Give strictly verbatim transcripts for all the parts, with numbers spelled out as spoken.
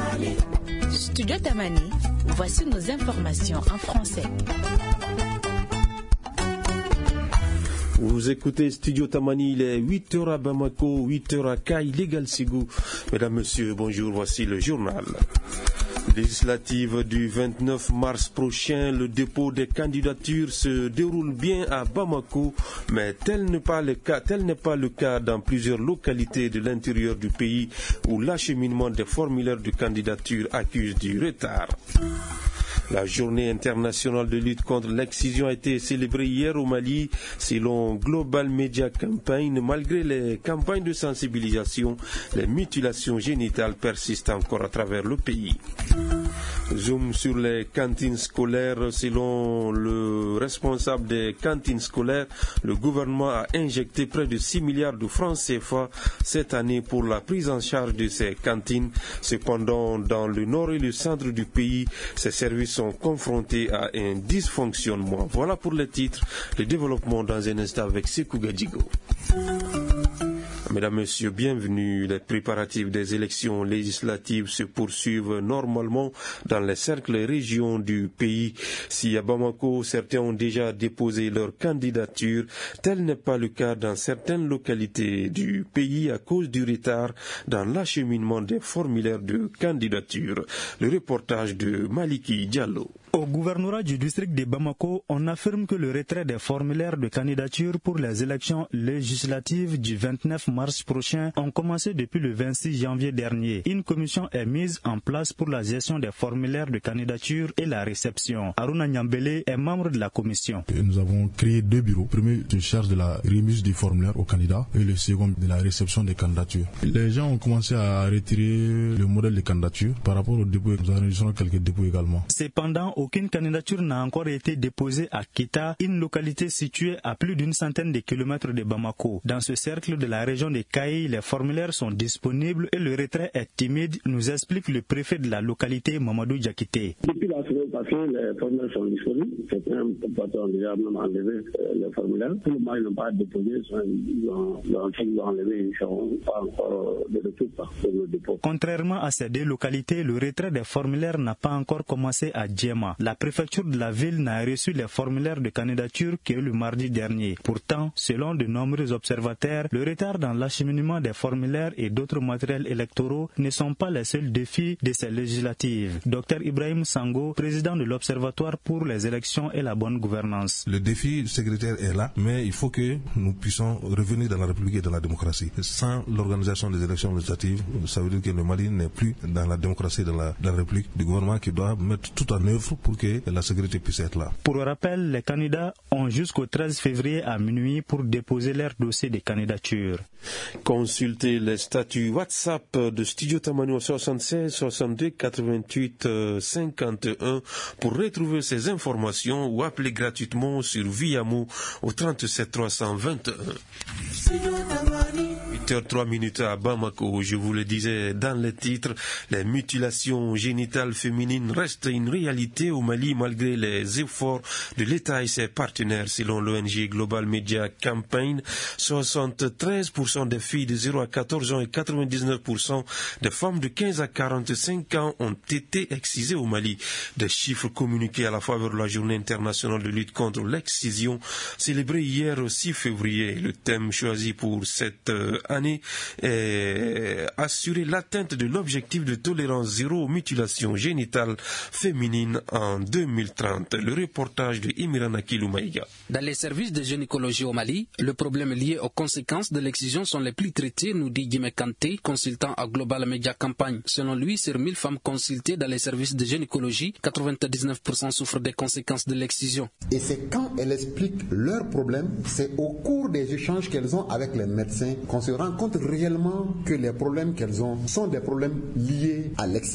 Studio Tamani, voici nos informations en français. Vous écoutez Studio Tamani, il est huit heures à Bamako, huit heures à Kaï, Légal Ségou. Mesdames, Messieurs, bonjour, voici le journal. Législative du vingt-neuf mars prochain, le dépôt des candidatures se déroule bien à Bamako, mais tel n'est pas le cas, tel n'est pas le cas dans plusieurs localités de l'intérieur du pays où l'acheminement des formulaires de candidature accuse du retard. La journée internationale de lutte contre l'excision a été célébrée hier au Mali selon Global Media Campaign. Malgré les campagnes de sensibilisation, les mutilations génitales persistent encore à travers le pays. Zoom sur les cantines scolaires. Selon le responsable des cantines scolaires, le gouvernement a injecté près de six milliards de francs C F A cette année pour la prise en charge de ces cantines. Cependant, dans le nord et le centre du pays, ces services sont confrontés à un dysfonctionnement. Voilà pour les titres. Le développement dans un instant avec Sekou Gadjigo. Mesdames, Messieurs, bienvenue. Les préparatifs des élections législatives se poursuivent normalement dans les cercles et régions du pays. Si à Bamako, certains ont déjà déposé leur candidature, tel n'est pas le cas dans certaines localités du pays à cause du retard dans l'acheminement des formulaires de candidature. Le reportage de Maliki Diallo. Au gouvernorat du district de Bamako, on affirme que le retrait des formulaires de candidature pour les élections législatives du vingt-neuf mars prochain ont commencé depuis le vingt-six janvier dernier. Une commission est mise en place pour la gestion des formulaires de candidature et la réception. Aruna Nyambele est membre de la commission. Et nous avons créé deux bureaux. Le premier se charge de la remise des formulaires aux candidats et le second de la réception des candidatures. Les gens ont commencé à retirer le modèle de candidature par rapport aux dépôts. Nous enregistrons quelques dépôts également. Cependant, aucune candidature n'a encore été déposée à Kita, une localité située à plus d'une centaine de kilomètres de Bamako. Dans ce cercle de la région de Kaï, les formulaires sont disponibles et le retrait est timide, nous explique le préfet de la localité, Mamadou Diakité. Depuis la semaine passée, les formulaires sont disponibles. Certains porteurs ont déjà même enlevé les formulaires. Tout le monde n'ont pas déposé, ils ont, ils ont enlevé, ils ne sont pas encore de retour pour le dépôt. Contrairement à ces deux localités, le retrait des formulaires n'a pas encore commencé à Djema. La préfecture de la ville n'a reçu les formulaires de candidature que le mardi dernier. Pourtant, selon de nombreux observateurs, le retard dans l'acheminement des formulaires et d'autres matériels électoraux ne sont pas les seuls défis de ces législatives. Docteur Ibrahim Sango, président de l'Observatoire pour les élections et la bonne gouvernance. Le défi sécuritaire est là, mais il faut que nous puissions revenir dans la République et dans la démocratie. Sans l'organisation des élections législatives, ça veut dire que le Mali n'est plus dans la démocratie et dans la, dans la République, du gouvernement qui doit mettre tout en œuvre pour que la sécurité puisse être là. Pour rappel, les candidats ont jusqu'au treize février à minuit pour déposer leur dossier de candidature. Consultez les statuts WhatsApp de Studio Tamani au soixante-seize soixante-deux quatre-vingt-huit cinquante et un pour retrouver ces informations ou appeler gratuitement sur Viamo au trente-sept trois cent vingt et un. huit heures trois minutes à Bamako, je vous le disais dans les titres, les mutilations génitales féminines restent une réalité au Mali malgré les efforts de l'État et ses partenaires. Selon l'O N G Global Media Campaign, soixante-treize pour cent des filles de zéro à quatorze ans et quatre-vingt-dix-neuf pour cent des femmes de quinze à quarante-cinq ans ont été excisées au Mali. Des chiffres communiqués à la faveur de la journée internationale de lutte contre l'excision célébrée hier au six février. Le thème choisi pour cette année est assurer l'atteinte de l'objectif de tolérance zéro aux mutilations génitales féminines en deux mille trente. Le reportage de Imiran Akiloumaïga. Dans les services de gynécologie au Mali, le problème lié aux conséquences de l'excision sont les plus traités, nous dit Guimé Kanté, consultant à Global Media Campaign. Selon lui, sur mille femmes consultées dans les services de gynécologie, quatre-vingt-dix-neuf pour cent souffrent des conséquences de l'excision. Et c'est quand elles expliquent leurs problèmes, c'est au cours des échanges qu'elles ont avec les médecins qu'on se rend compte réellement que les problèmes qu'elles ont sont des problèmes liés à l'excision.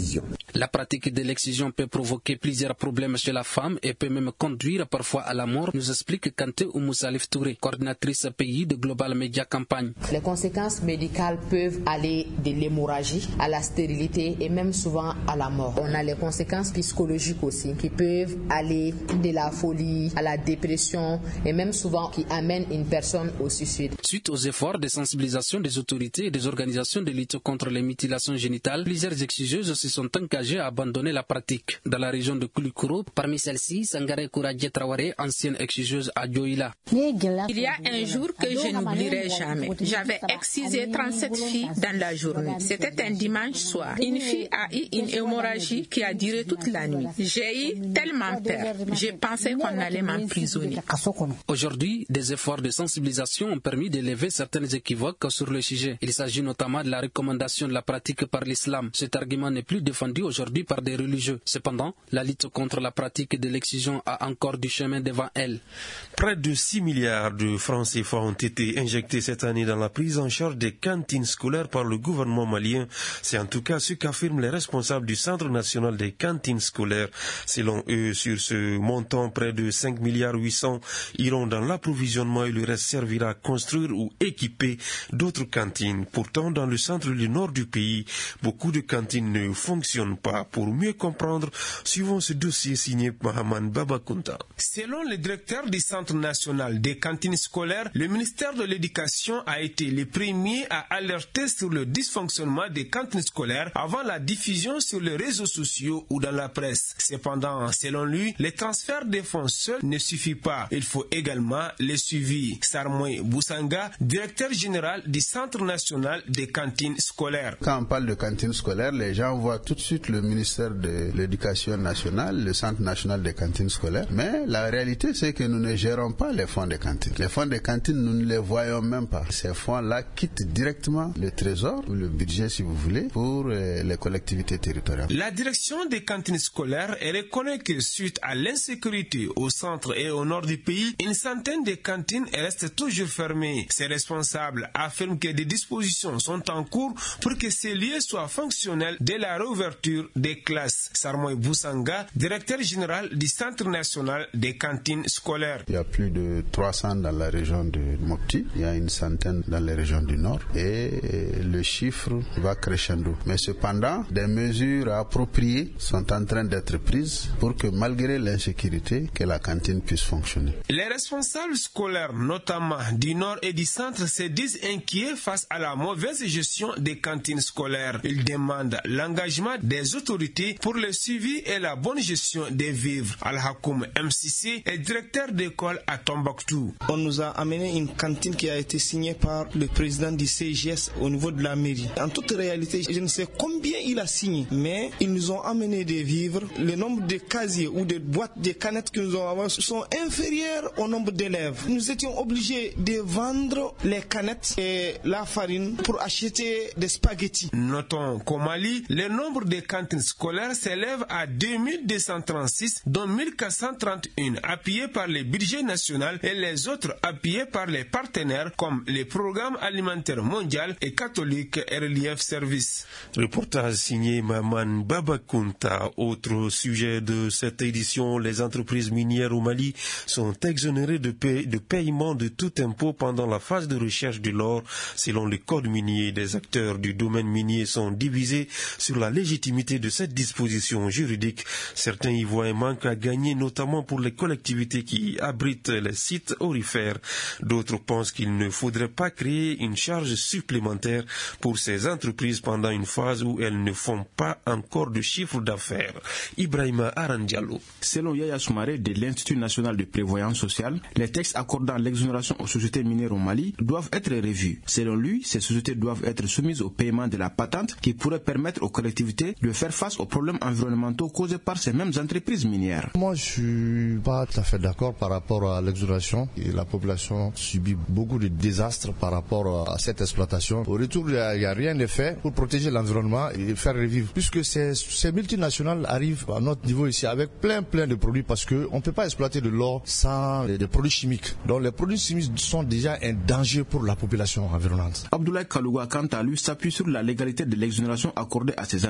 La pratique de l'excision peut provoquer plusieurs problèmes chez la femme et peut même conduire parfois à la mort, nous explique Kanté Oumou-Salif Touré, coordinatrice pays de Global Media Campagne. Les conséquences médicales peuvent aller de l'hémorragie à la stérilité et même souvent à la mort. On a les conséquences psychologiques aussi qui peuvent aller de la folie à la dépression et même souvent qui amènent une personne au suicide. Suite aux efforts de sensibilisation des autorités et des organisations de lutte contre les mutilations génitales, plusieurs exciseuses se sont engagées à abandonner la pratique. Dans la région de Koulikoro, parmi celles-ci, Sangare Kouradje Traoré, ancienne exciseuse à Dioïla. Il y a un jour que je n'oublierai jamais. J'avais excisé trente-sept filles dans la journée. C'était un dimanche soir. Une fille a eu une hémorragie qui a duré toute la nuit. J'ai eu tellement peur. J'ai pensé qu'on allait m'emprisonner. Aujourd'hui, des efforts de sensibilisation ont permis de lever certaines équivoques sur le sujet. Il s'agit notamment de la recommandation de la pratique par l'islam. Cet argument n'est plus défendu aujourd'hui par des religieux. Cependant, la lutte contre la pratique de l'excision a encore du chemin devant elle. Près de six milliards de francs C F A ont été injectés cette année dans la prise en charge des cantines scolaires par le gouvernement malien. C'est en tout cas ce qu'affirment les responsables du Centre national des cantines scolaires. Selon eux, sur ce montant, près de cinq milliards huit cents iront dans l'approvisionnement et le reste servira à construire ou équiper d'autres cantines. Pourtant, dans le centre et le nord du pays, beaucoup de cantines ne fonctionnent pas. Pour mieux comprendre, suivons ce dossier signé Mahaman Babakunta. Selon le directeur du Centre national des cantines scolaires, le ministère de l'Éducation a été le premier à alerter sur le dysfonctionnement des cantines scolaires avant la diffusion sur les réseaux sociaux ou dans la presse. Cependant, selon lui, les transferts des fonds seuls ne suffit pas. Il faut également les suivis. Sarmoy Boussanga, directeur général du Centre national des cantines scolaires. Quand on parle de cantines scolaires, les gens voient tout de suite le ministère de l'Éducation nationale, le Centre national des cantines scolaires. Mais la réalité, c'est que nous ne gérons pas les fonds des cantines. Les fonds des cantines, nous ne les voyons même pas. Ces fonds-là quittent directement le trésor, ou le budget si vous voulez, pour euh, les collectivités territoriales. La direction des cantines scolaires reconnaît que suite à l'insécurité au centre et au nord du pays, une centaine de cantines restent toujours fermées. Ces responsables affirment que des dispositions sont en cours pour que ces lieux soient fonctionnels dès la réouverture des classes. Sarmoy Boussanga, directeur général du Centre national des cantines scolaires. Il y a plus de trois cents dans la région de Mopti, il y a une centaine dans les régions du nord et le chiffre va crescendo. Mais cependant, des mesures appropriées sont en train d'être prises pour que malgré l'insécurité, que la cantine puisse fonctionner. Les responsables scolaires, notamment du nord et du centre, se disent inquiets face à la mauvaise gestion des cantines scolaires. Ils demandent l'engagement des autorités pour le suivi et la bonne gestion des vivres. Al-Hakoum M C C est directeur d'école à Tombouctou. On nous a amené une cantine qui a été signée par le président du C G S au niveau de la mairie. En toute réalité, je ne sais combien il a signé, mais ils nous ont amené des vivres. Le nombre de casiers ou de boîtes de canettes que nous avons amenées sont inférieurs au nombre d'élèves. Nous étions obligés de vendre les canettes et la farine pour acheter des spaghettis. Notons qu'au Mali, le nombre de cantines scolaires s'élève à deux mille deux cent trente-six, dont mille quatre cent trente et un appuyées par le budget national et les autres appuyées par les partenaires comme le Programme alimentaire mondial et catholique Relief Service. Reportage signé Maman Babakunta. Autre sujet de cette édition, les entreprises minières au Mali sont exonérées de, paie, de paiement de tout impôt pendant la phase de recherche de l'or. Selon le code minier, des acteurs du domaine minier sont divisés sur la légitimité de cette disposition juridique. Certains y voient un manque à gagner, notamment pour les collectivités qui abritent les sites aurifères. D'autres pensent qu'il ne faudrait pas créer une charge supplémentaire pour ces entreprises pendant une phase où elles ne font pas encore de chiffre d'affaires. Ibrahima Arandialo. Selon Yaya Soumaré de l'Institut national de prévoyance sociale, les textes accordant l'exonération aux sociétés minières au Mali doivent être revus. Selon lui, ces sociétés doivent être soumises au paiement de la patente qui pourrait permettre aux collectivités de faire face aux problèmes environnementaux causés par ces mêmes entreprises minières. Moi, je suis pas tout à fait d'accord par rapport à l'exonération. Et la population subit beaucoup de désastres par rapport à cette exploitation. Au retour, il n'y a, a rien de fait pour protéger l'environnement et faire revivre. Puisque ces, ces multinationales arrivent à notre niveau ici avec plein plein de produits parce qu'on ne peut pas exploiter de l'or sans des produits chimiques. Donc les produits chimiques sont déjà un danger pour la population environnante. Abdoulaye Kalouga, quant à lui, s'appuie sur la légalité de l'exonération accordée à ces entreprises minières.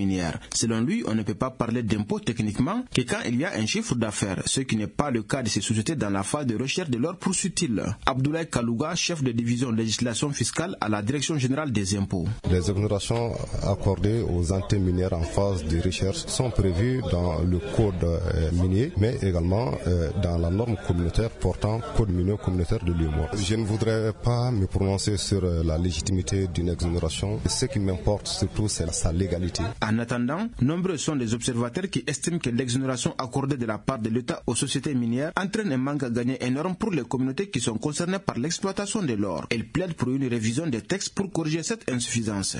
minière. Selon lui, on ne peut pas parler d'impôt techniquement que quand il y a un chiffre d'affaires, ce qui n'est pas le cas de ces sociétés dans la phase de recherche de l'or, poursuit-il. Abdoulaye Kalouga, chef de division législation fiscale à la Direction générale des impôts. Les exonérations accordées aux entités minières en phase de recherche sont prévues dans le code minier, mais également dans la norme communautaire portant code minier communautaire de l'U E M O A. Je ne voudrais pas me prononcer sur la légitimité d'une exonération. Ce qui m'importe surtout, c'est sa légalité. En attendant, nombreux sont les observateurs qui estiment que l'exonération accordée de la part de l'État aux sociétés minières entraîne un manque à gagner énorme pour les communautés qui sont concernées par l'exploitation de l'or. Elle plaide pour une révision des textes pour corriger cette insuffisance.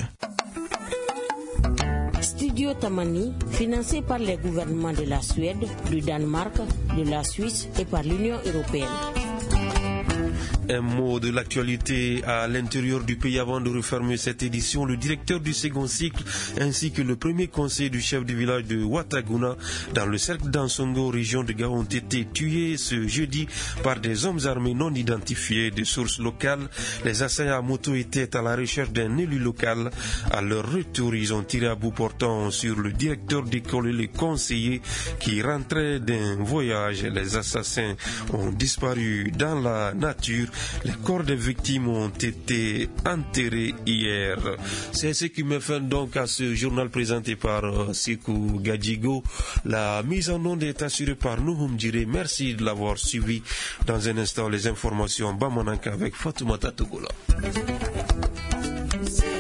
Studio Tamani, financé par les gouvernements de la Suède, du Danemark, de la Suisse et par l'Union européenne. Un mot de l'actualité à l'intérieur du pays avant de refermer cette édition. Le directeur du second cycle ainsi que le premier conseiller du chef du village de Wataguna dans le cercle d'Ansongo, région de Gao, ont été tués ce jeudi par des hommes armés non identifiés. De sources locales, les assaillants à moto étaient à la recherche d'un élu local. À leur retour, ils ont tiré à bout portant sur le directeur d'école et les conseillers qui rentraient d'un voyage. Les assassins ont disparu dans la nature. Les corps des victimes ont été enterrés hier. C'est ce qui me fait donc à ce journal présenté par euh, Sekou Gadjigo. La mise en onde est assurée par Nouhoum Djiré. Merci de l'avoir suivi. Dans un instant, les informations en Bamananka avec Fatoumata Togola.